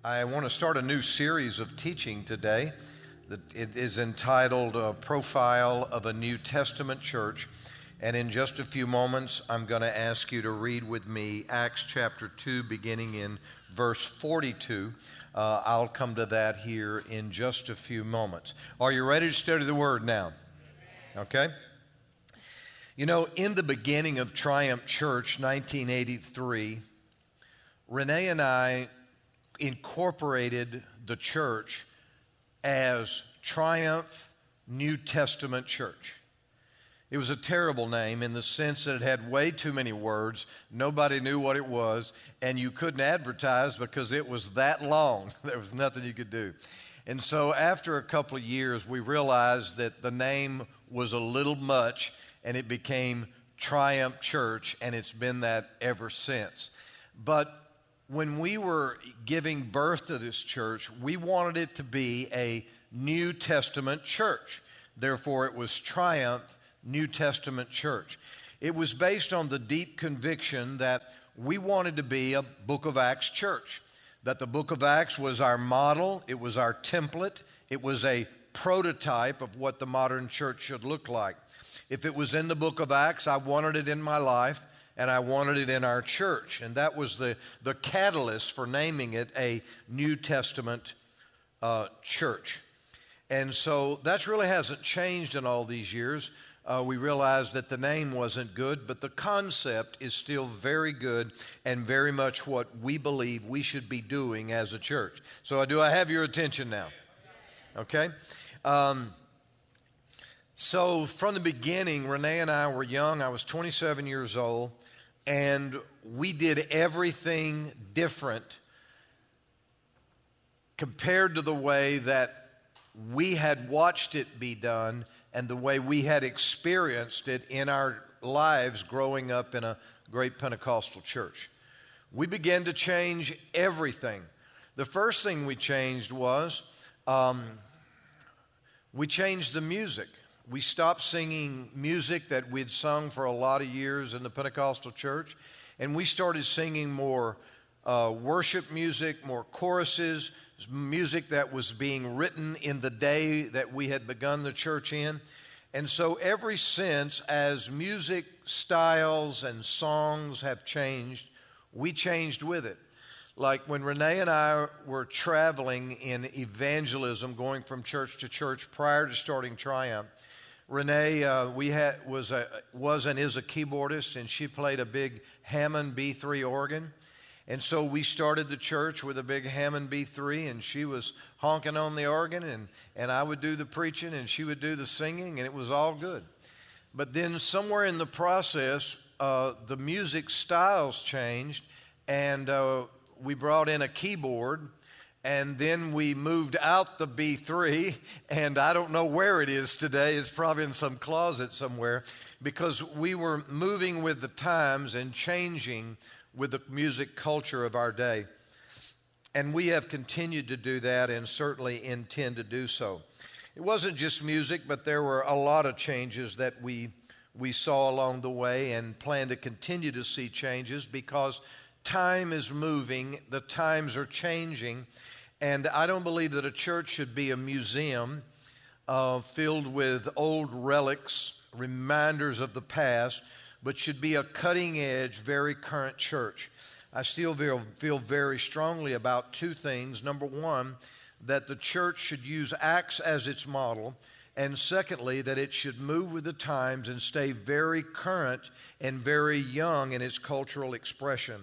I want to start a new series of teaching today. It is entitled Profile of a New Testament Church. And in just a few moments, I'm going to ask you to read with me Acts chapter 2, beginning in verse 42. I'll come to that here in just a few moments. Are you ready to study the Word now? Okay. You know, in the beginning of Triumph Church, 1983, Renee and I incorporated the church as Triumph New Testament Church. It was a terrible name in the sense that it had way too many words. Nobody knew what it was, and you couldn't advertise because it was that long. There was nothing you could do. And so after a couple of years, we realized that the name was a little much, and it became Triumph Church, and it's been that ever since. But when we were giving birth to this church, we wanted it to be a New Testament church. Therefore, it was Triumph New Testament Church. It was based on the deep conviction that we wanted to be a Book of Acts church, that the Book of Acts was our model, it was our template, it was a prototype of what the modern church should look like. If it was in the Book of Acts, I wanted it in my life, and I wanted it in our church. And that was the catalyst for naming it a New Testament church. And so that really hasn't changed in all these years. We realized that the name wasn't good, but the concept is still very good and very much what we believe we should be doing as a church. So do I have your attention now? Okay. So from the beginning, Renee and I were young. I was 27 years old, and we did everything different compared to the way that we had watched it be done and the way we had experienced it in our lives growing up in a great Pentecostal church. We began to change everything. The first thing we changed was we changed the music. We stopped singing music that we'd sung for a lot of years in the Pentecostal church, and we started singing more worship music, more choruses, music that was being written in the day that we had begun the church in. And so ever since, as music styles and songs have changed, we changed with it. Like when Renee and I were traveling in evangelism, going from church to church prior to starting Triumph, Renee was and is a keyboardist, and she played a big Hammond B3 organ. And so we started the church with a big Hammond B3, and she was honking on the organ, and I would do the preaching, and she would do the singing, and it was all good. But then somewhere in the process, the music styles changed, and we brought in a keyboard, and then we moved out the B3, and I don't know where it is today. It's probably in some closet somewhere, because we were moving with the times and changing with the music culture of our day. And we have continued to do that and certainly intend to do so. It wasn't just music, but there were a lot of changes that we saw along the way and plan to continue to see changes because time is moving, the times are changing, and I don't believe that a church should be a museum filled with old relics, reminders of the past, but should be a cutting-edge, very current church. I still feel very strongly about two things. Number one, that the church should use Acts as its model, and secondly, that it should move with the times and stay very current and very young in its cultural expression.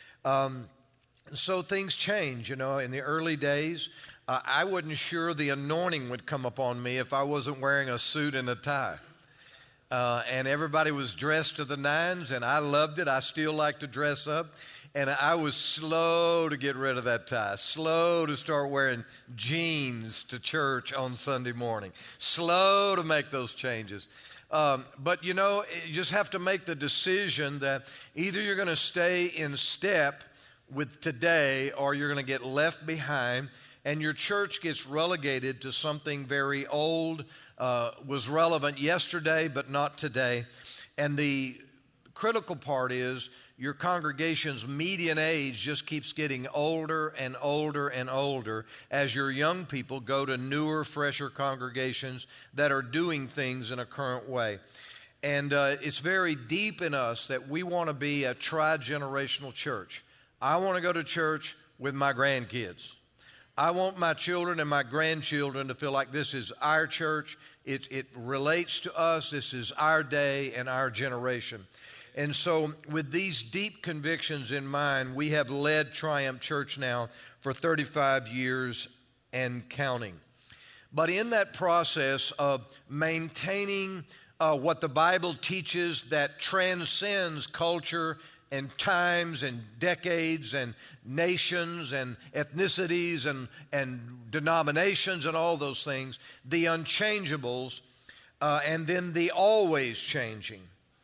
So things change, you know. In the early days, I wasn't sure the anointing would come upon me if I wasn't wearing a suit and a tie. And everybody was dressed to the nines, and I loved it. I still like to dress up. And I was slow to get rid of that tie, slow to start wearing jeans to church on Sunday morning, slow to make those changes. But, you know, you just have to make the decision that either you're going to stay in step with today or you're going to get left behind, and your church gets relegated to something very old, was relevant yesterday but not today. And the critical part is your congregation's median age just keeps getting older and older and older as your young people go to newer, fresher congregations that are doing things in a current way. And it's very deep in us that we want to be a tri-generational church. I want to go to church with my grandkids. I want my children and my grandchildren to feel like this is our church. It relates to us. This is our day and our generation. And so with these deep convictions in mind, we have led Triumph Church now for 35 years and counting. But in that process of maintaining what the Bible teaches that transcends culture and times and decades and nations and ethnicities and denominations and all those things, the unchangeables, and then the always changing.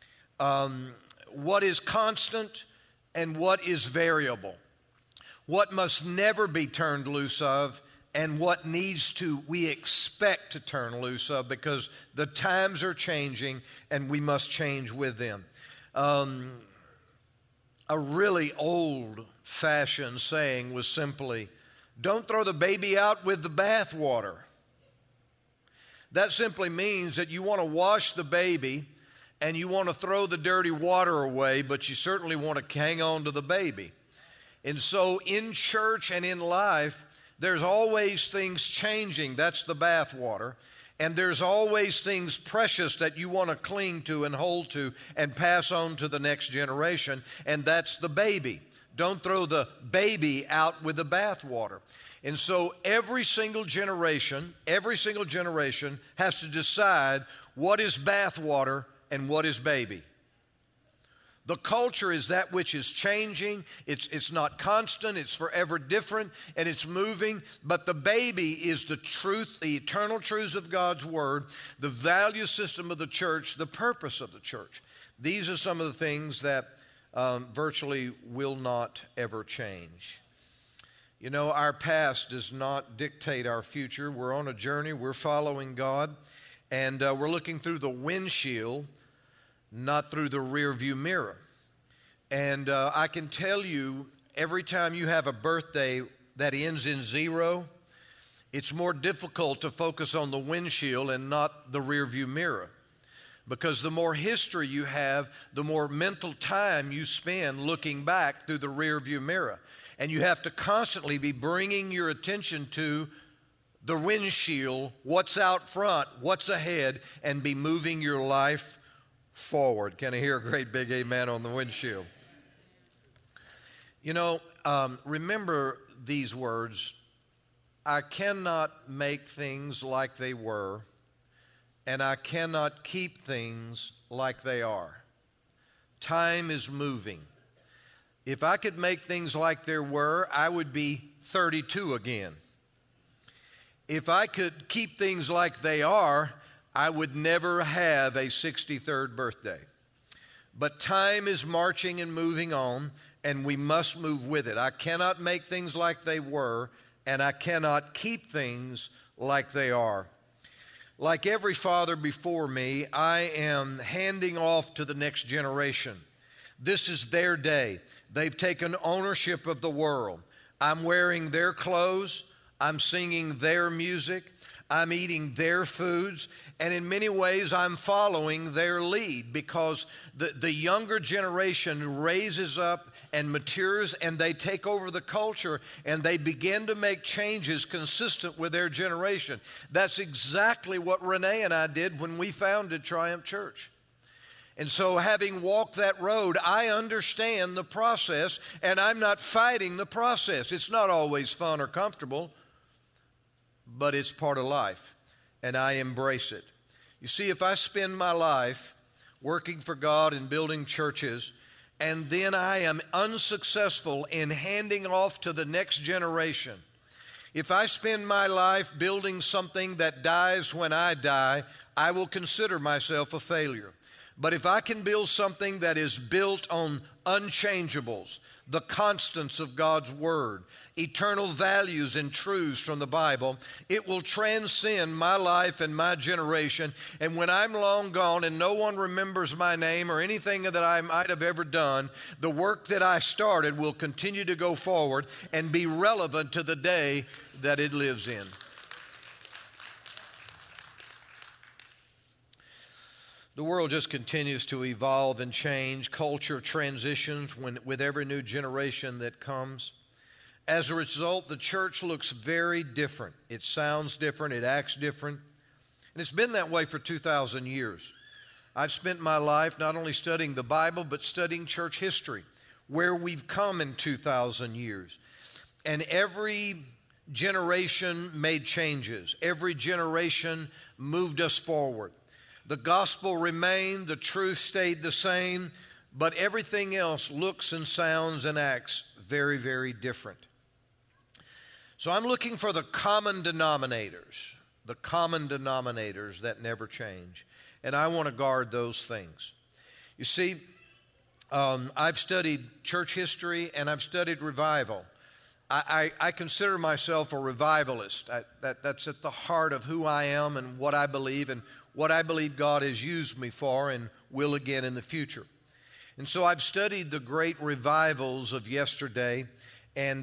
What is constant and what is variable. What must never be turned loose of and what we expect to turn loose of because the times are changing and we must change with them. A really old-fashioned saying was simply, don't throw the baby out with the bathwater. That simply means that you want to wash the baby and you want to throw the dirty water away, but you certainly want to hang on to the baby. And so in church and in life, there's always things changing. That's the bathwater. And there's always things precious that you want to cling to and hold to and pass on to the next generation, and that's the baby. Don't throw the baby out with the bathwater. And so every single generation has to decide what is bathwater and what is baby. The culture is that which is changing. It's not constant. It's forever different, and it's moving. But the baby is the truth, the eternal truths of God's Word, the value system of the church, the purpose of the church. These are some of the things that virtually will not ever change. You know, our past does not dictate our future. We're on a journey. We're following God, and we're looking through the windshield, not through the rear view mirror. And I can tell you, every time you have a birthday that ends in 0, it's more difficult to focus on the windshield and not the rear view mirror. Because the more history you have, the more mental time you spend looking back through the rear view mirror. And you have to constantly be bringing your attention to the windshield, what's out front, what's ahead, and be moving your life forward. Can I hear a great big amen on the windshield? You know, remember these words. I cannot make things like they were, and I cannot keep things like they are. Time is moving. If I could make things like they were, I would be 32 again. If I could keep things like they are, I would never have a 63rd birthday. But time is marching and moving on, and we must move with it. I cannot make things like they were, and I cannot keep things like they are. Like every father before me, I am handing off to the next generation. This is their day. They've taken ownership of the world. I'm wearing their clothes. I'm singing their music. I'm eating their foods, and in many ways I'm following their lead because the younger generation raises up and matures, and they take over the culture, and they begin to make changes consistent with their generation. That's exactly what Renee and I did when we founded Triumph Church. And so having walked that road, I understand the process, and I'm not fighting the process. It's not always fun or comfortable, but it's part of life, and I embrace it. You see, if I spend my life working for God and building churches, and then I am unsuccessful in handing off to the next generation, if I spend my life building something that dies when I die, I will consider myself a failure. But if I can build something that is built on unchangeables, the constants of God's Word, eternal values and truths from the Bible, it will transcend my life and my generation. And when I'm long gone and no one remembers my name or anything that I might have ever done, the work that I started will continue to go forward and be relevant to the day that it lives in. The world just continues to evolve and change. Culture transitions with every new generation that comes. As a result, the church looks very different. It sounds different. It acts different. And it's been that way for 2,000 years. I've spent my life not only studying the Bible, but studying church history, where we've come in 2,000 years. And every generation made changes. Every generation moved us forward. The gospel remained, the truth stayed the same, but everything else looks and sounds and acts very, very different. So I'm looking for the common denominators that never change. And I want to guard those things. You see, I've studied church history and I've studied revival. I consider myself a revivalist. That's at the heart of who I am and what I believe God has used me for and will again in the future. And so I've studied the great revivals of yesterday, and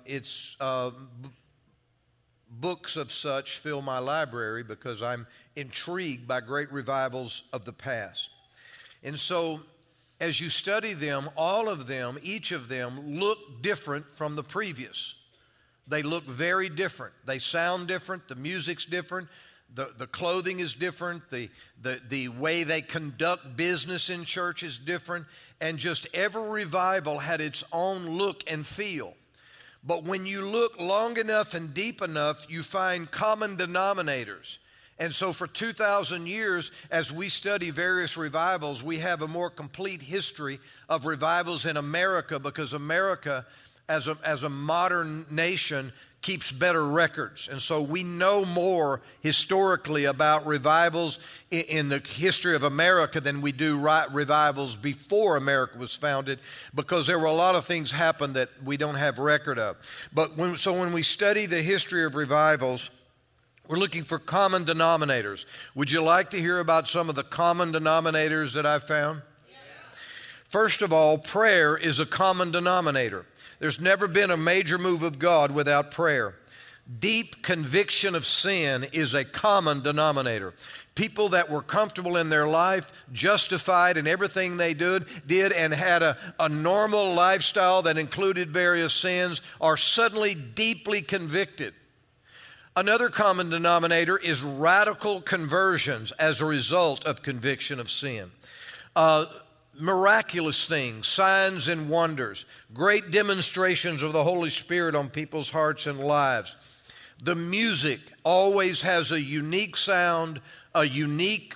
books of such fill my library because I'm intrigued by great revivals of the past. And so as you study them, all of them, each of them look different from the previous. They look very different. They sound different. The music's different. The clothing is different, the way they conduct business in church is different, and just every revival had its own look and feel. But when you look long enough and deep enough, you find common denominators. And so for 2,000 years, as we study various revivals, we have a more complete history of revivals in America, because America, as a modern nation, keeps better records. And so we know more historically about revivals in the history of America than we do revivals before America was founded, because there were a lot of things happen that we don't have record of. But when we study the history of revivals, we're looking for common denominators. Would you like to hear about some of the common denominators that I've found? Yeah. First of all, prayer is a common denominator. There's never been a major move of God without prayer. Deep conviction of sin is a common denominator. People that were comfortable in their life, justified in everything they did and had a normal lifestyle that included various sins, are suddenly deeply convicted. Another common denominator is radical conversions as a result of conviction of sin. Miraculous things, signs and wonders, great demonstrations of the Holy Spirit on people's hearts and lives. The music always has a unique sound, a unique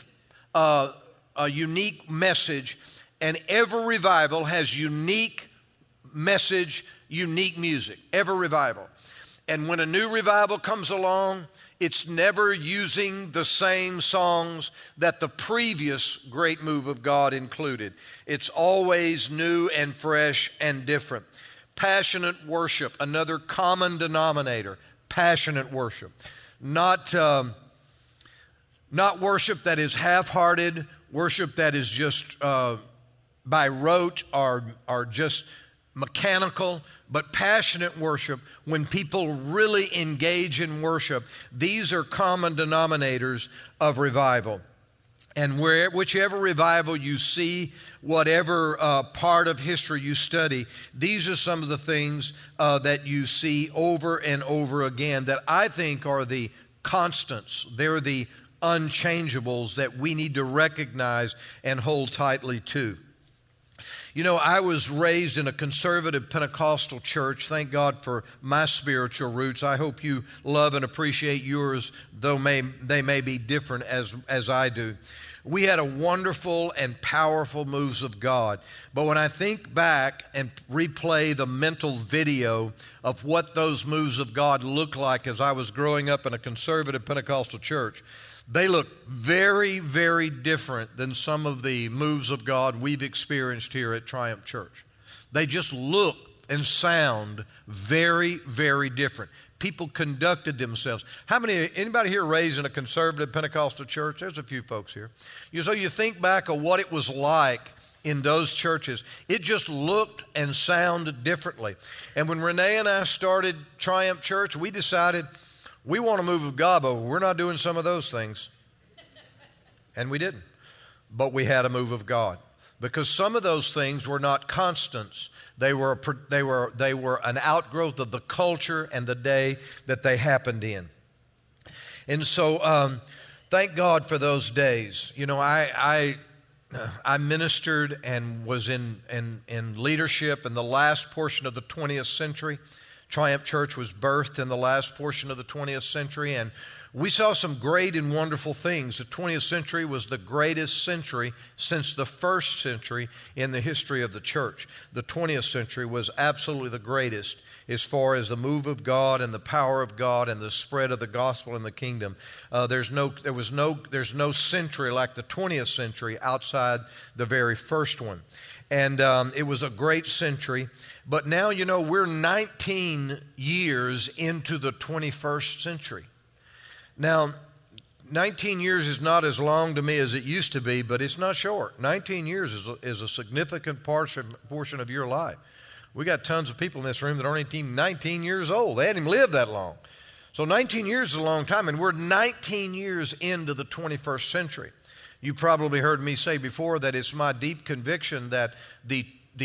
message, and every revival has unique message, unique music, every revival. And when a new revival comes along, it's never using the same songs that the previous great move of God included. It's always new and fresh and different. Passionate worship, another common denominator. Passionate worship. Not worship that is half-hearted, worship that is just by rote or just mechanical, but passionate worship, when people really engage in worship. These are common denominators of revival. And whichever revival you see, whatever part of history you study, these are some of the things that you see over and over again that I think are the constants. They're the unchangeables that we need to recognize and hold tightly to. You know, I was raised in a conservative Pentecostal church. Thank God for my spiritual roots. I hope you love and appreciate yours, though they may be different as I do. We had a wonderful and powerful moves of God. But when I think back and replay the mental video of what those moves of God looked like as I was growing up in a conservative Pentecostal church, they look very, very different than some of the moves of God we've experienced here at Triumph Church. They just look and sound very, very different. People conducted themselves. Anybody here raised in a conservative Pentecostal church? There's a few folks here. So you think back of what it was like in those churches. It just looked and sounded differently. And when Renee and I started Triumph Church, we decided we want a move of God, but we're not doing some of those things. And we didn't. But we had a move of God. Because some of those things were not constants. They were an outgrowth of the culture and the day that they happened in. And so thank God for those days. You know, I ministered and was in leadership in the last portion of the 20th century. Triumph Church was birthed in the last portion of the 20th century, and we saw some great and wonderful things. The 20th century was the greatest century since the first century in the history of the church. The 20th century was absolutely the greatest as far as the move of God and the power of God and the spread of the gospel in the kingdom. There's no century like the 20th century outside the very first one. And it was a great century. But now, you know, we're 19 years into the 21st century. Now, 19 years is not as long to me as it used to be, but it's not short. 19 years is a significant portion of your life. We got tons of people in this room that aren't even 19 years old. They hadn't even lived that long. So 19 years is a long time, and we're 19 years into the 21st century. You probably heard me say before that it's my deep conviction that the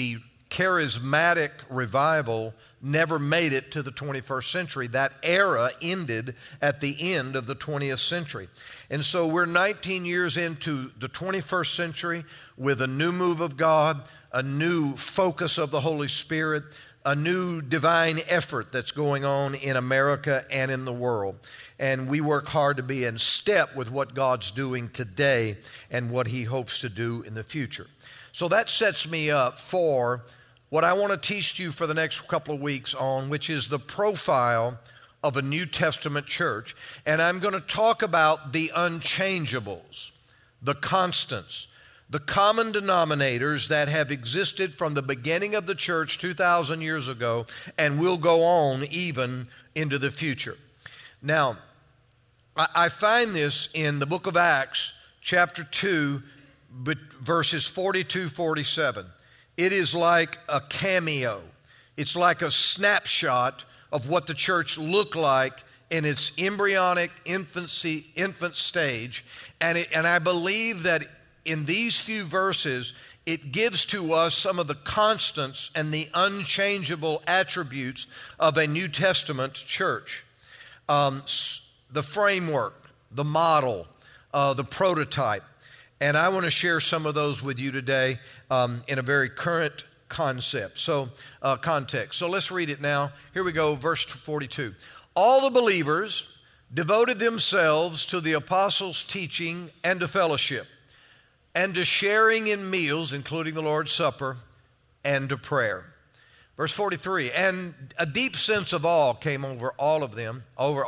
charismatic revival never made it to the 21st century. That era ended at the end of the 20th century. And so we're 19 years into the 21st century with a new move of God, a new focus of the Holy Spirit, a new divine effort that's going on in America and in the world. And we work hard to be in step with what God's doing today and what He hopes to do in the future. So that sets me up for what I want to teach you for the next couple of weeks on, which is the profile of a New Testament church. And I'm going to talk about the unchangeables, the constants, the common denominators that have existed from the beginning of the church 2,000 years ago and will go on even into the future. Now, I find this in the book of Acts, chapter 2, verses 42-47. It is like a cameo. It's like a snapshot of what the church looked like in its embryonic infant stage. And I believe that in these few verses, it gives to us some of the constants and the unchangeable attributes of a New Testament church. The framework, the model, the prototype. And I want to share some of those with you today in a very current context. So let's read it now. Here we go, verse 42. All the believers devoted themselves to the apostles' teaching and to fellowship, and to sharing in meals, including the Lord's Supper, and to prayer. Verse 43, and a deep sense of awe came over them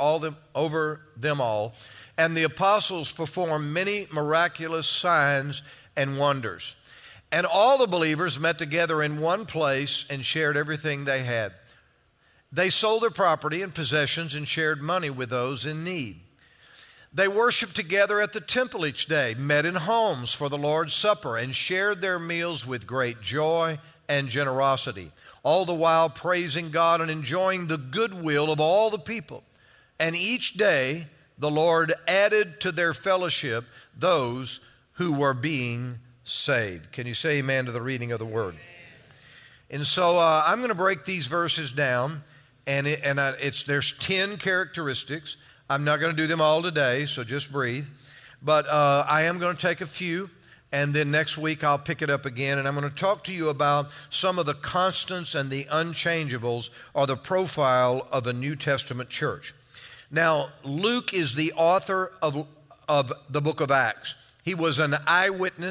all, and the apostles performed many miraculous signs and wonders. And all the believers met together in one place and shared everything they had. They sold their property and possessions and shared money with those in need. They worshiped together at the temple each day, met in homes for the Lord's Supper, and shared their meals with great joy and generosity, all the while praising God and enjoying the goodwill of all the people. And each day the Lord added to their fellowship those who were being saved. Can you say amen to the reading of the Word? And so I'm going to break these verses down, and there's 10 characteristics. I'm not going to do them all today, so just breathe. But I am going to take a few, and then next week I'll pick it up again, and I'm going to talk to you about some of the constants and the unchangeables or the profile of a New Testament church. Now, Luke is the author of the book of Acts. He was an eyewitness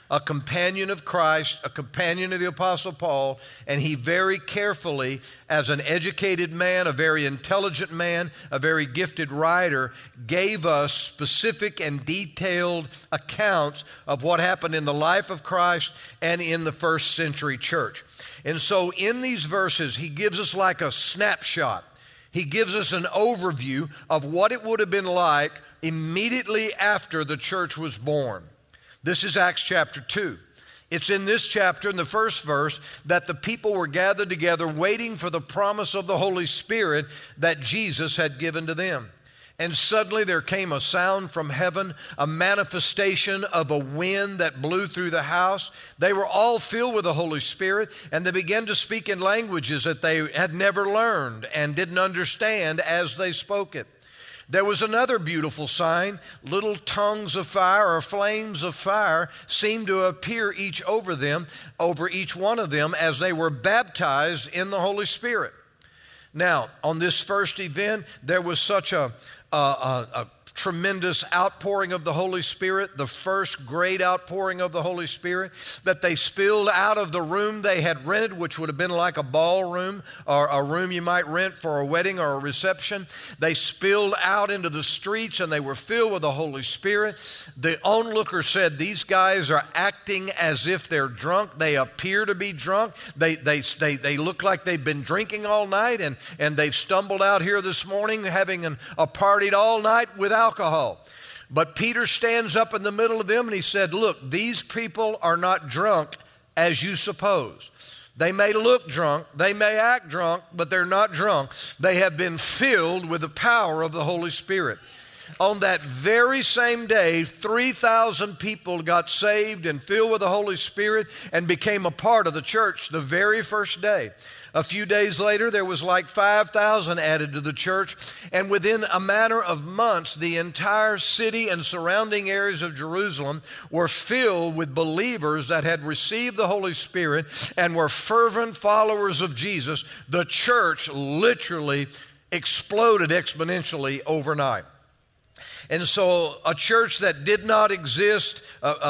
a companion of Christ, a companion of the Apostle Paul, and he very carefully, as an educated man, a very intelligent man, a very gifted writer, gave us specific and detailed accounts of what happened in the life of Christ and in the first century church. And so in these verses, he gives us like a snapshot. He gives us an overview of what it would have been like immediately after the church was born. This is Acts chapter 2. It's in this chapter, in the first verse, that the people were gathered together waiting for the promise of the Holy Spirit that Jesus had given to them. And suddenly there came a sound from heaven, a manifestation of a wind that blew through the house. They were all filled with the Holy Spirit, and they began to speak in languages that they had never learned and didn't understand as they spoke it. There was another beautiful sign. Little tongues of fire or flames of fire seemed to appear over each one of them as they were baptized in the Holy Spirit. Now, on this first event, there was such a tremendous outpouring of the Holy Spirit, the first great outpouring of the Holy Spirit, that they spilled out of the room they had rented, which would have been like a ballroom or a room you might rent for a wedding or a reception. They spilled out into the streets and they were filled with the Holy Spirit. The onlooker said, these guys are acting as if they're drunk. They appear to be drunk. They look like they've been drinking all night and they've stumbled out here this morning having a partied all night with alcohol. But Peter stands up in the middle of them and he said, look, these people are not drunk as you suppose. They may look drunk, they may act drunk, but they're not drunk. They have been filled with the power of the Holy Spirit. On that very same day, 3,000 people got saved and filled with the Holy Spirit and became a part of the church the very first day. A few days later, there was like 5,000 added to the church, and within a matter of months, the entire city and surrounding areas of Jerusalem were filled with believers that had received the Holy Spirit and were fervent followers of Jesus. The church literally exploded exponentially overnight. And so a church that did not exist,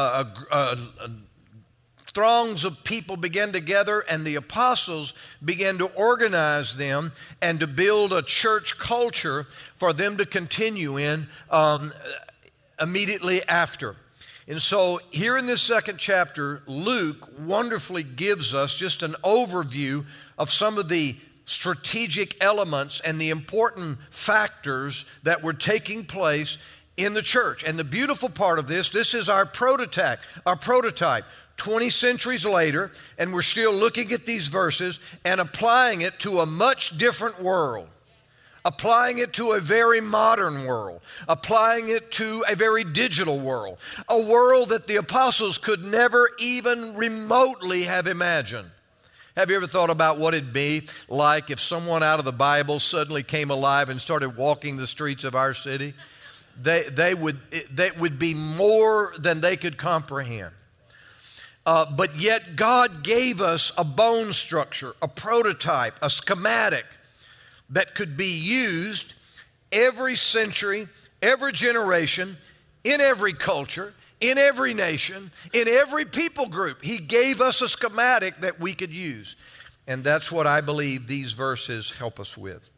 throngs of people began together, and the apostles began to organize them and to build a church culture for them to continue in immediately after. And so here in this second chapter, Luke wonderfully gives us just an overview of some of the strategic elements and the important factors that were taking place in the church. And the beautiful part of this is our prototype. 20 centuries later, and we're still looking at these verses and applying it to a much different world. Applying it to a very modern world, applying it to a very digital world, a world that the apostles could never even remotely have imagined. Have you ever thought about what it'd be like if someone out of the Bible suddenly came alive and started walking the streets of our city? They would be more than they could comprehend. But yet God gave us a bone structure, a prototype, a schematic that could be used every century, every generation, in every culture, in every nation, in every people group. He gave us a schematic that we could use. And that's what I believe these verses help us with.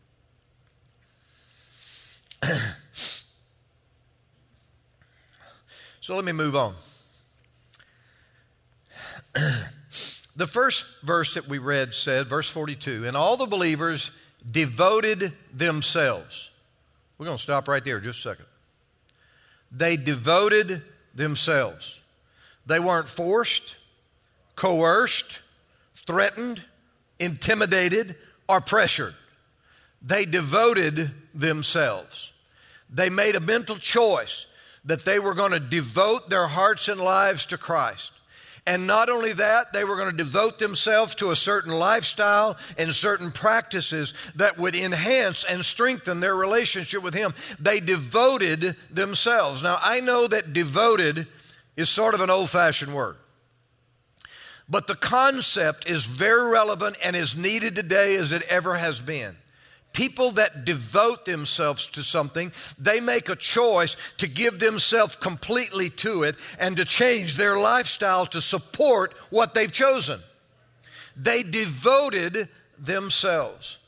So let me move on. The first verse that we read said, verse 42, and all the believers devoted themselves. We're going to stop right there just a second. They devoted themselves. They weren't forced, coerced, threatened, intimidated, or pressured. They devoted themselves. They made a mental choice that they were going to devote their hearts and lives to Christ. And not only that, they were going to devote themselves to a certain lifestyle and certain practices that would enhance and strengthen their relationship with Him. They devoted themselves. Now, I know that devoted is sort of an old-fashioned word, but the concept is very relevant and as needed today as it ever has been. people that devote themselves to something, they make a choice to give themselves completely to it and to change their lifestyle to support what they've chosen. They devoted themselves.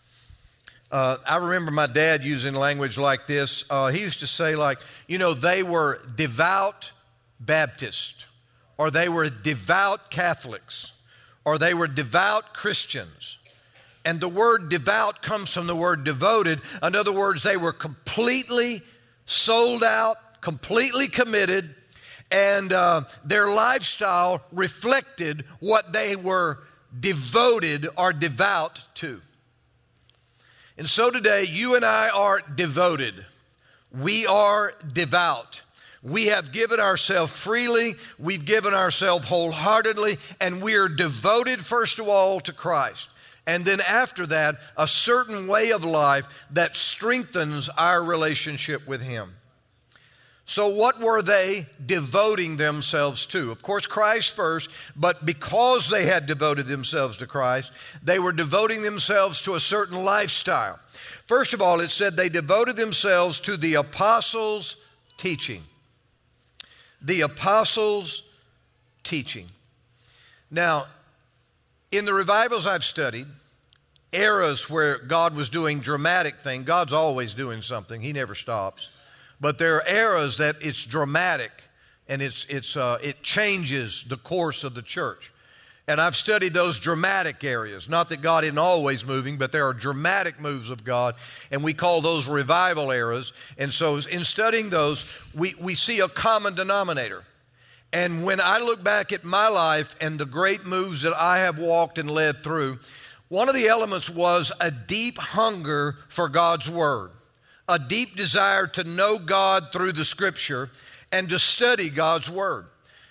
I remember my dad using language like this. He used to say, like, they were devout Baptists, or they were devout Catholics, or they were devout Christians. And the word devout comes from the word devoted. In other words, they were completely sold out, completely committed, and their lifestyle reflected what they were devoted or devout to. And so today, you and I are devoted. We are devout. We have given ourselves freely, we've given ourselves wholeheartedly, and we are devoted first of all to Christ. And then after that, a certain way of life that strengthens our relationship with Him. So what were they devoting themselves to? Of course, Christ first, but because they had devoted themselves to Christ, they were devoting themselves to a certain lifestyle. First of all, it said they devoted themselves to the apostles' teaching. The apostles' teaching. Now, in the revivals I've studied, eras where God was doing dramatic things, God's always doing something, He never stops. But there are eras that it's dramatic and it changes the course of the church. And I've studied those dramatic areas. Not that God isn't always moving, but there are dramatic moves of God, and we call those revival eras. And so in studying those, we see a common denominator. And when I look back at my life and the great moves that I have walked and led through, one of the elements was a deep hunger for God's Word, a deep desire to know God through the Scripture and to study God's Word.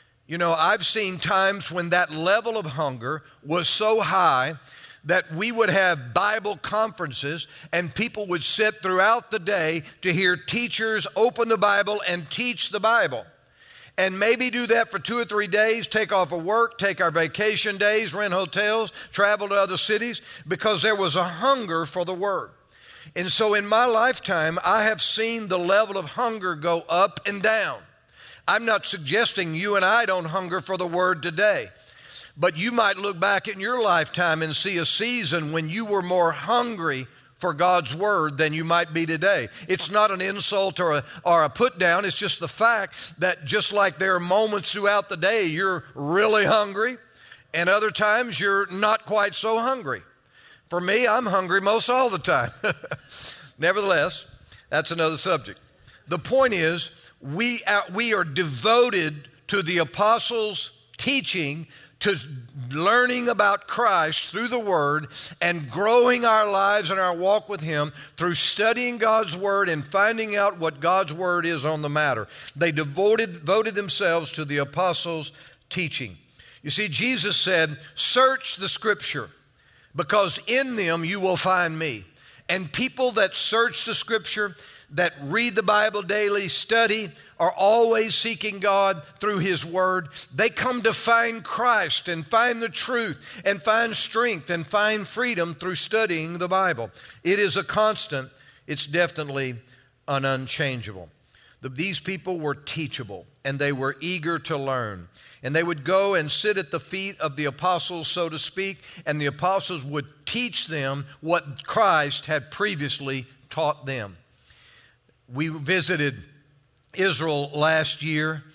I've seen times when that level of hunger was so high that we would have Bible conferences and people would sit throughout the day to hear teachers open the Bible and teach the Bible. And maybe do that for 2 or 3 days, take off of work, take our vacation days, rent hotels, travel to other cities, because there was a hunger for the Word. And so in my lifetime, I have seen the level of hunger go up and down. I'm not suggesting you and I don't hunger for the Word today, but you might look back in your lifetime and see a season when you were more hungry for God's Word than you might be today. It's not an insult or a put down. It's just the fact that just like there are moments throughout the day you're really hungry, and other times you're not quite so hungry. For me, I'm hungry most all the time. Nevertheless, that's another subject. The point is, we are devoted to the apostles' teaching, to learning about Christ through the Word and growing our lives and our walk with Him through studying God's Word and finding out what God's Word is on the matter. They devoted themselves to the apostles' teaching. You see, Jesus said, "Search the Scripture, because in them you will find me." And people that search the Scripture, that read the Bible daily, study, are always seeking God through His Word. They come to find Christ and find the truth and find strength and find freedom through studying the Bible. It is a constant. It's definitely an unchangeable. These people were teachable and they were eager to learn. And they would go and sit at the feet of the apostles, so to speak, and the apostles would teach them what Christ had previously taught them. We visited Israel last year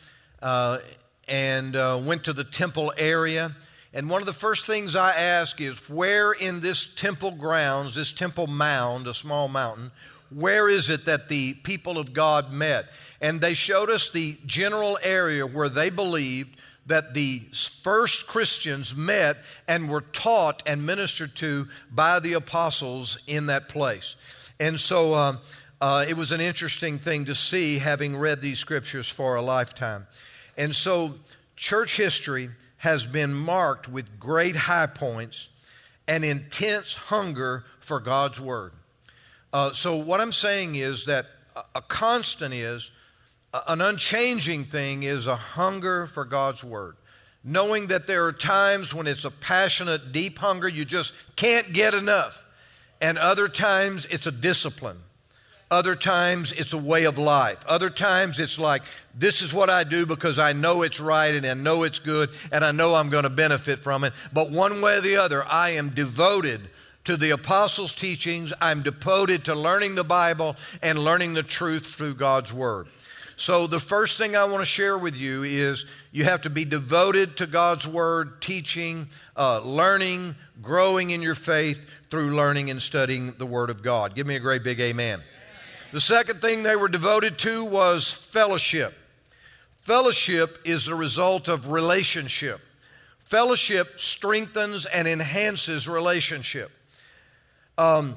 and went to the temple area. And one of the first things I ask is, where in this temple grounds, this temple mound, a small mountain, where is it that the people of God met? And they showed us the general area where they believed that the first Christians met and were taught and ministered to by the apostles in that place. And so it was an interesting thing to see, having read these scriptures for a lifetime. And so church history has been marked with great high points and intense hunger for God's Word. So what I'm saying is that a constant is, an unchanging thing is a hunger for God's Word. Knowing that there are times when it's a passionate, deep hunger, you just can't get enough. And other times it's a discipline. Other times it's a way of life. Other times it's like, this is what I do because I know it's right and I know it's good and I know I'm going to benefit from it. But one way or the other, I am devoted to the apostles' teachings. I'm devoted to learning the Bible and learning the truth through God's Word. So the first thing I want to share with you is you have to be devoted to God's Word, teaching, learning, growing in your faith through learning and studying the Word of God. Give me a great big amen. The second thing they were devoted to was fellowship. Fellowship is the result of relationship. Fellowship strengthens and enhances relationship. And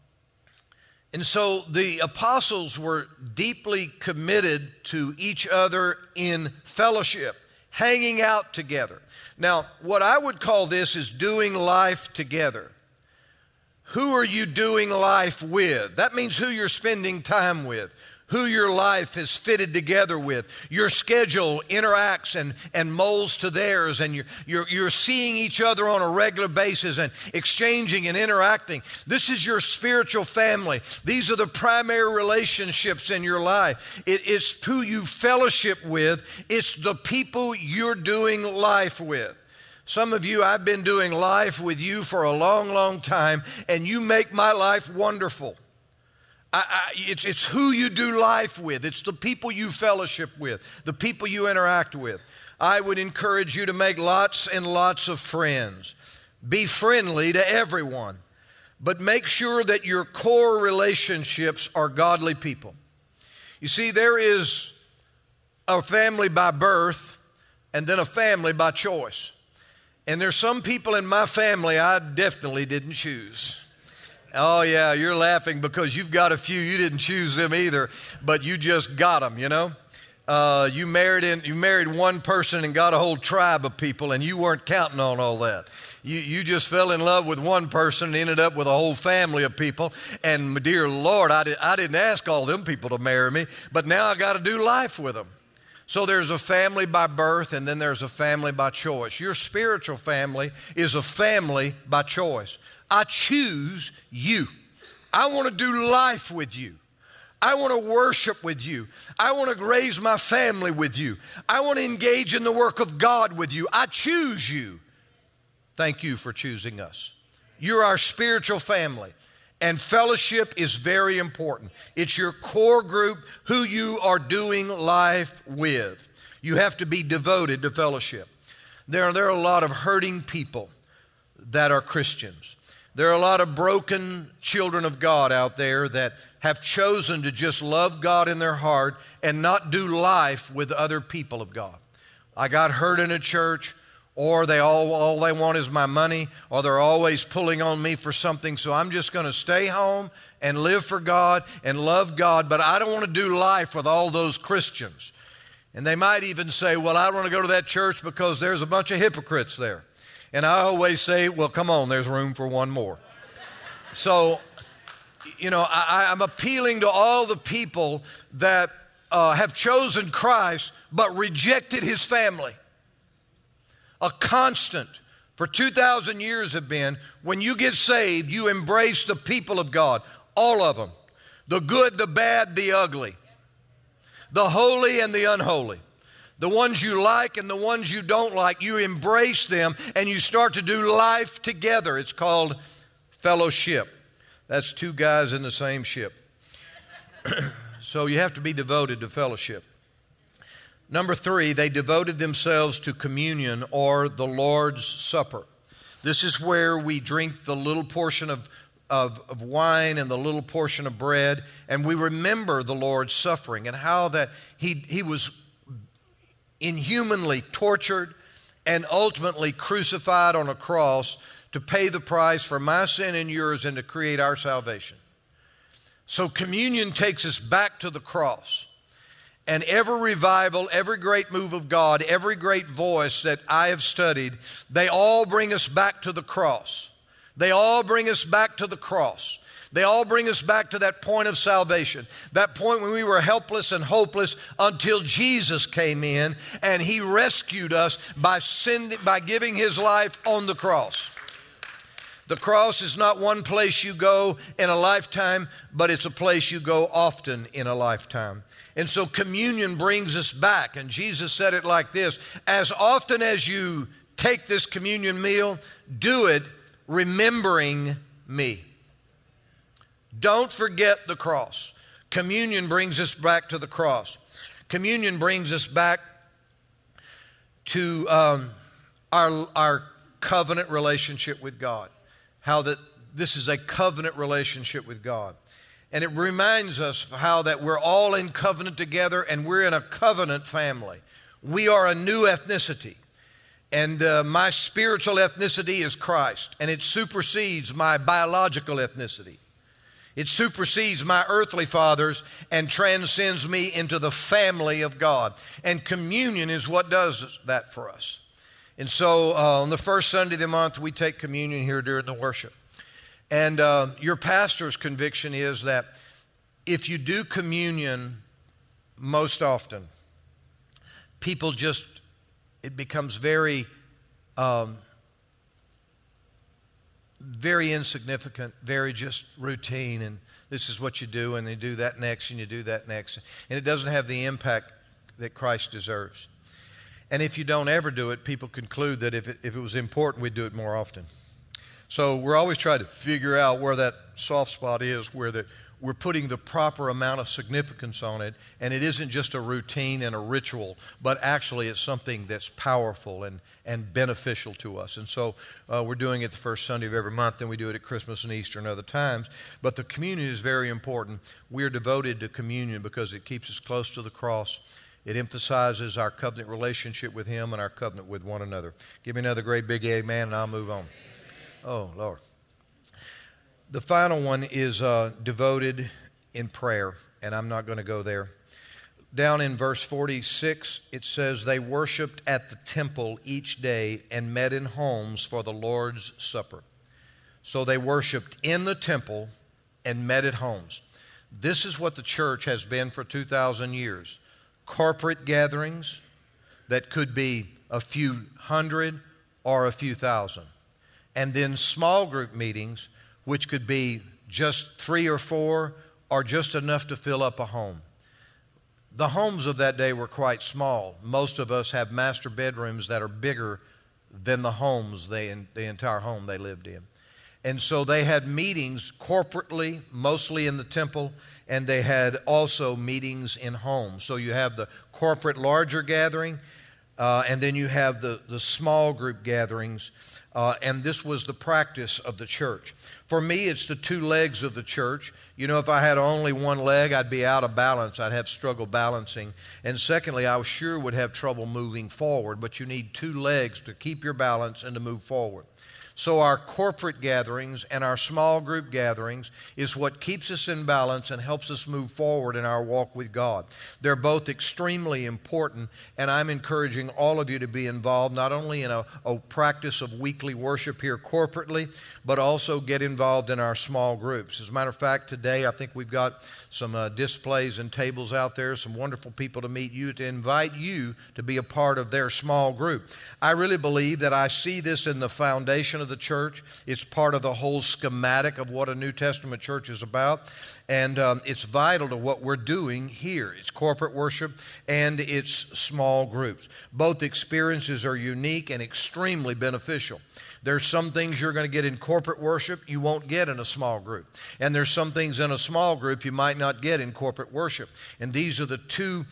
so the apostles were deeply committed to each other in fellowship, hanging out together. Now, what I would call this is doing life together. Who are you doing life with? That means who you're spending time with, who your life is fitted together with. Your schedule interacts and molds to theirs, and you're seeing each other on a regular basis and exchanging and interacting. This is your spiritual family. These are the primary relationships in your life. It's who you fellowship with. It's the people you're doing life with. Some of you, I've been doing life with you for a long, long time, and you make my life wonderful. It's who you do life with. It's the people you fellowship with, the people you interact with. I would encourage you to make lots and lots of friends. Be friendly to everyone, but make sure that your core relationships are godly people. You see, there is a family by birth and then a family by choice. And there's some people in my family I definitely didn't choose. Oh yeah, you're laughing because you've got a few, you didn't choose them either, but you just got them, you know. You married one person and got a whole tribe of people, and you weren't counting on all that. You just fell in love with one person and ended up with a whole family of people. And my dear Lord, I didn't ask all them people to marry me, but now I got to do life with them. So there's a family by birth, and then there's a family by choice. Your spiritual family is a family by choice. I choose you. I want to do life with you. I want to worship with you. I want to raise my family with you. I want to engage in the work of God with you. I choose you. Thank you for choosing us. You're our spiritual family. And fellowship is very important. It's your core group, who you are doing life with. You have to be devoted to fellowship. There are a lot of hurting people that are Christians. There are a lot of broken children of God out there that have chosen to just love God in their heart and not do life with other people of God. I got hurt in a church, or all they want is my money, or they're always pulling on me for something, so I'm just going to stay home and live for God and love God, but I don't want to do life with all those Christians. And they might even say, well, I don't want to go to that church because there's a bunch of hypocrites there. And I always say, well, come on, there's room for one more. So, you know, I'm appealing to all the people that have chosen Christ but rejected His family. A constant for 2,000 years have been, when you get saved, you embrace the people of God, all of them, the good, the bad, the ugly, the holy and the unholy, the ones you like and the ones you don't like. You embrace them and you start to do life together. It's called fellowship. That's two guys in the same ship. So you have to be devoted to fellowship. Number 3, they devoted themselves to communion, or the Lord's Supper. This is where we drink the little portion of wine and the little portion of bread, and we remember the Lord's suffering and how that he was inhumanly tortured and ultimately crucified on a cross to pay the price for my sin and yours and to create our salvation. So communion takes us back to the cross. And every revival, every great move of God, every great voice that I have studied, they all bring us back to the cross. They all bring us back to the cross. They all bring us back to that point of salvation, that point when we were helpless and hopeless until Jesus came in and He rescued us by giving His life on the cross. The cross is not one place you go in a lifetime, but it's a place you go often in a lifetime. And so communion brings us back. And Jesus said it like this: as often as you take this communion meal, do it remembering me. Don't forget the cross. Communion brings us back to the cross. Communion brings us back to our covenant relationship with God. How that this is a covenant relationship with God. And it reminds us how that we're all in covenant together and we're in a covenant family. We are a new ethnicity. And my spiritual ethnicity is Christ. And it supersedes my biological ethnicity. It supersedes my earthly fathers and transcends me into the family of God. And communion is what does that for us. And so on the first Sunday of the month, we take communion here during the worship. And your pastor's conviction is that if you do communion most often, people just, it becomes very, very insignificant, very just routine. And this is what you do, and you do that next, and you do that next. And it doesn't have the impact that Christ deserves. And if you don't ever do it, people conclude that if it was important, we'd do it more often. So we're always trying to figure out where that soft spot is, where we're putting the proper amount of significance on it, and it isn't just a routine and a ritual, but actually it's something that's powerful and beneficial to us. And so we're doing it the first Sunday of every month, and we do it at Christmas and Easter and other times. But the communion is very important. We're devoted to communion because it keeps us close to the cross. It emphasizes our covenant relationship with Him and our covenant with one another. Give me another great big amen, and I'll move on. Oh, Lord. The final one is devoted in prayer, and I'm not going to go there. Down in verse 46, it says, they worshiped at the temple each day and met in homes for the Lord's Supper. So they worshiped in the temple and met at homes. This is what the church has been for 2,000 years. Corporate gatherings that could be a few hundred or a few thousand. And then small group meetings, which could be just 3 or 4 or just enough to fill up a home. The homes of that day were quite small. Most of us have master bedrooms that are bigger than the homes, the entire home they lived in. And so they had meetings corporately, mostly in the temple, and they had also meetings in homes. So you have the corporate larger gathering, and then you have the small group gatherings, and this was the practice of the church. For me, it's the 2 legs of the church. You know, if I had only one leg, I'd be out of balance. I'd have struggle balancing. And secondly, I sure would have trouble moving forward, but you need 2 legs to keep your balance and to move forward. So our corporate gatherings and our small group gatherings is what keeps us in balance and helps us move forward in our walk with God. They're both extremely important, and I'm encouraging all of you to be involved not only in a practice of weekly worship here corporately, but also get involved in our small groups. As a matter of fact, today I think we've got some displays and tables out there, some wonderful people to meet you, to invite you to be a part of their small group. I really believe that I see this in the foundation of the church. It's part of the whole schematic of what a New Testament church is about. And it's vital to what we're doing here. It's corporate worship and it's small groups. Both experiences are unique and extremely beneficial. There's some things you're going to get in corporate worship you won't get in a small group. And there's some things in a small group you might not get in corporate worship. And these are the 2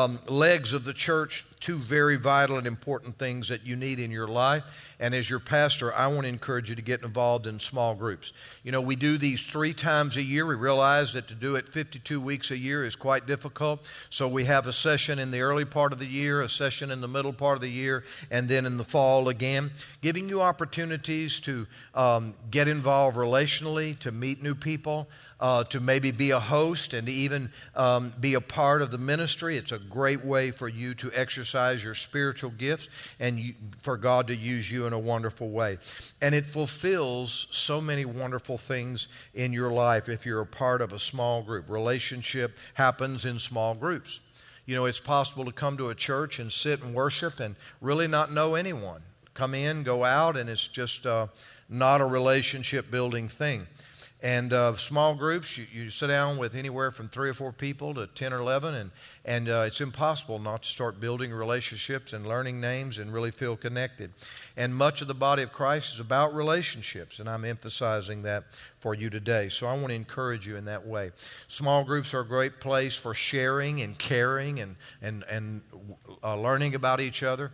legs of the church, 2 very vital and important things that you need in your life. And as your pastor, I want to encourage you to get involved in small groups. You know, we do these 3 times a year. We realize that to do it 52 weeks a year is quite difficult. So we have a session in the early part of the year, a session in the middle part of the year, and then in the fall again, giving you opportunities to get involved relationally, to meet new people, to maybe be a host and to even be a part of the ministry. It's a great way for you to exercise your spiritual gifts and for God to use you in a wonderful way. And it fulfills so many wonderful things in your life if you're a part of a small group. Relationship happens in small groups. You know, it's possible to come to a church and sit and worship and really not know anyone. come in, go out, and it's just not a relationship building thing. And small groups, you sit down with anywhere from 3 or 4 people to 10 or 11, and it's impossible not to start building relationships and learning names and really feel connected. And much of the body of Christ is about relationships, and I'm emphasizing that for you today. So I want to encourage you in that way. Small groups are a great place for sharing and caring and learning about each other.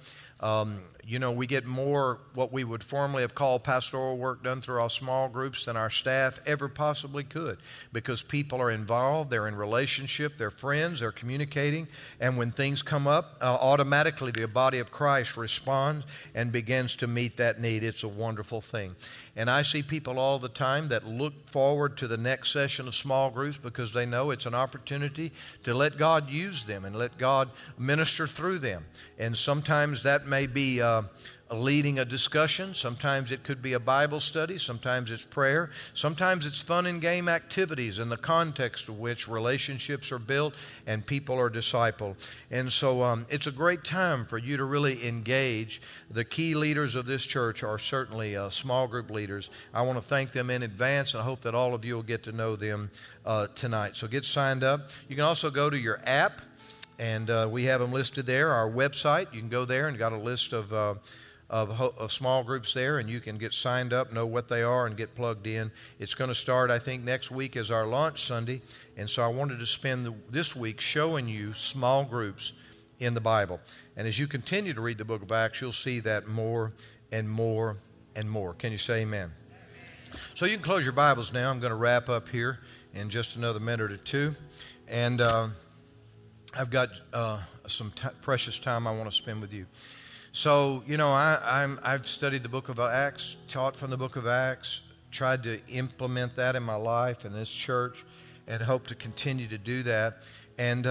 We get more what we would formerly have called pastoral work done through our small groups than our staff ever possibly could, because people are involved, they're in relationship, they're friends, they're communicating, and when things come up, automatically the body of Christ responds and begins to meet that need. It's a wonderful thing. And I see people all the time that look forward to the next session of small groups because they know it's an opportunity to let God use them and let God minister through them. And sometimes that may be leading a discussion. Sometimes it could be a Bible study. Sometimes it's prayer. Sometimes it's fun and game activities in the context of which relationships are built and people are discipled. And so it's a great time for you to really engage. The key leaders of this church are certainly small group leaders. I want to thank them in advance, and I hope that all of you will get to know them tonight. So get signed up. You can also go to your app, and we have them listed there. Our website, you can go there and got a list of small groups there, and you can get signed up, know what they are, and get plugged in. It's going to start, I think, next week as our launch Sunday, and so I wanted to spend this week showing you small groups in the Bible. And as you continue to read the book of Acts, you'll see that more and more and more. Can you say amen? So you can close your Bibles now. I'm going to wrap up here in just another minute or two, and I've got some precious time I want to spend with you. So, I've studied the book of Acts, taught from the book of Acts, tried to implement that in my life in this church, and hope to continue to do that. And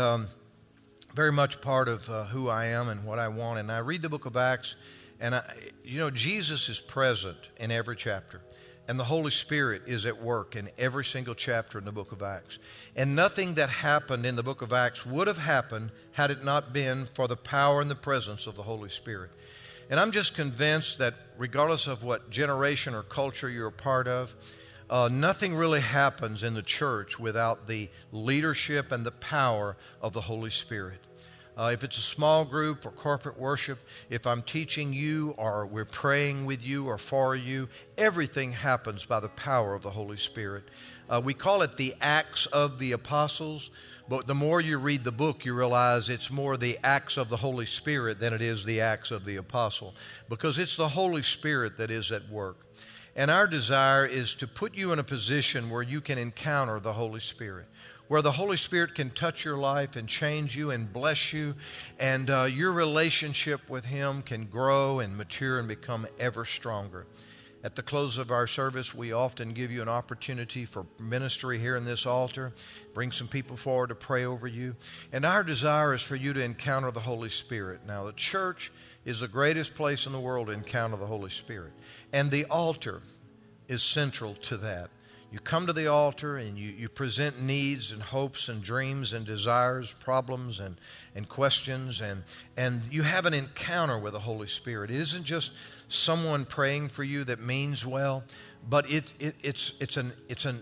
very much part of who I am and what I want. And I read the book of Acts, and Jesus is present in every chapter. And the Holy Spirit is at work in every single chapter in the book of Acts. And nothing that happened in the book of Acts would have happened had it not been for the power and the presence of the Holy Spirit. And I'm just convinced that regardless of what generation or culture you're a part of, nothing really happens in the church without the leadership and the power of the Holy Spirit. If it's a small group or corporate worship, if I'm teaching you or we're praying with you or for you, everything happens by the power of the Holy Spirit. We call it the Acts of the Apostles, but the more you read the book, you realize it's more the Acts of the Holy Spirit than it is the Acts of the Apostle, because it's the Holy Spirit that is at work. And our desire is to put you in a position where you can encounter the Holy Spirit, where the Holy Spirit can touch your life and change you and bless you, and your relationship with Him can grow and mature and become ever stronger. At the close of our service, we often give you an opportunity for ministry here in this altar, bring some people forward to pray over you, and our desire is for you to encounter the Holy Spirit. Now, the church is the greatest place in the world to encounter the Holy Spirit, and the altar is central to that. You come to the altar and you present needs and hopes and dreams and desires, problems and questions, and you have an encounter with the Holy Spirit. It isn't just someone praying for you that means well, but it's an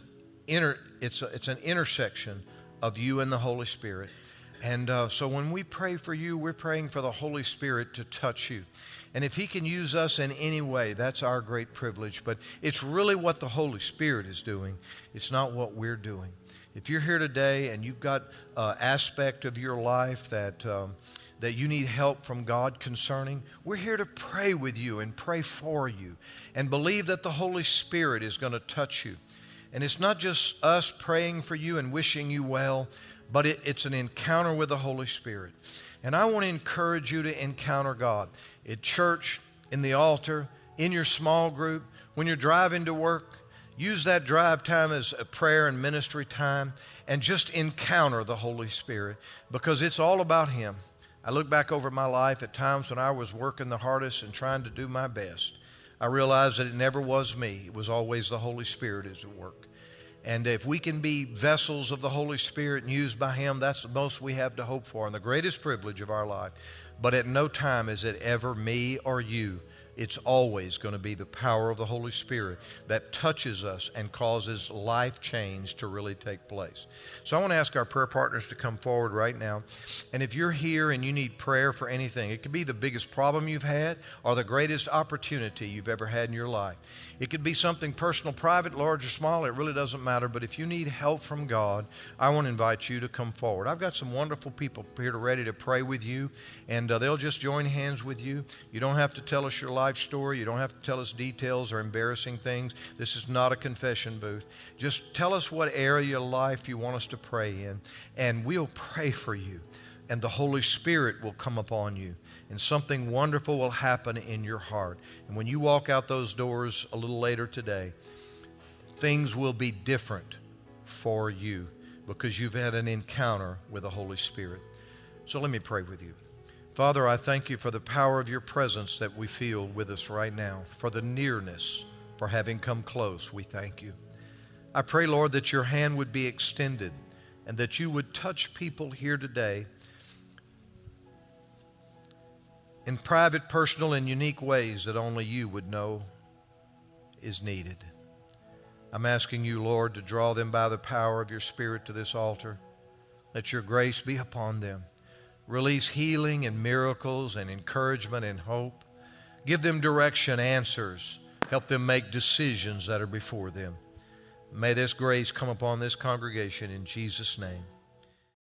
intersection of you and the Holy Spirit. And so when we pray for you, we're praying for the Holy Spirit to touch you. And if He can use us in any way, that's our great privilege. But it's really what the Holy Spirit is doing. It's not what we're doing. If you're here today and you've got an aspect of your life that you need help from God concerning, we're here to pray with you and pray for you and believe that the Holy Spirit is going to touch you. And it's not just us praying for you and wishing you well, but it's an encounter with the Holy Spirit. And I want to encourage you to encounter God at church, in the altar, in your small group, when you're driving to work. Use that drive time as a prayer and ministry time, and just encounter the Holy Spirit, because it's all about Him. I look back over my life at times when I was working the hardest and trying to do my best. I realized that it never was me. It was always the Holy Spirit is at work. And if we can be vessels of the Holy Spirit and used by Him, that's the most we have to hope for and the greatest privilege of our life. But at no time is it ever me or you it's always going to be the power of the Holy Spirit that touches us and causes life change to really take place. So I want to ask our prayer partners to come forward right now. And if you're here and you need prayer for anything, it could be the biggest problem you've had or the greatest opportunity you've ever had in your life. It could be something personal, private, large or small. It really doesn't matter. But if you need help from God, I want to invite you to come forward. I've got some wonderful people here ready to pray with you, and they'll just join hands with you. You don't have to tell us your life story. You don't have to tell us details or embarrassing things. This is not a confession booth. Just tell us what area of life you want us to pray in, and we'll pray for you, and the Holy Spirit will come upon you, and something wonderful will happen in your heart. And when you walk out those doors a little later today, things will be different for you because you've had an encounter with the Holy Spirit. So let me pray with you. Father, I thank you for the power of your presence that we feel with us right now, for the nearness, for having come close. We thank you. I pray, Lord, that your hand would be extended and that you would touch people here today in private, personal, and unique ways that only you would know is needed. I'm asking you, Lord, to draw them by the power of your Spirit to this altar. Let your grace be upon them. Release healing and miracles and encouragement and hope. Give them direction, answers. Help them make decisions that are before them. May this grace come upon this congregation in Jesus' name.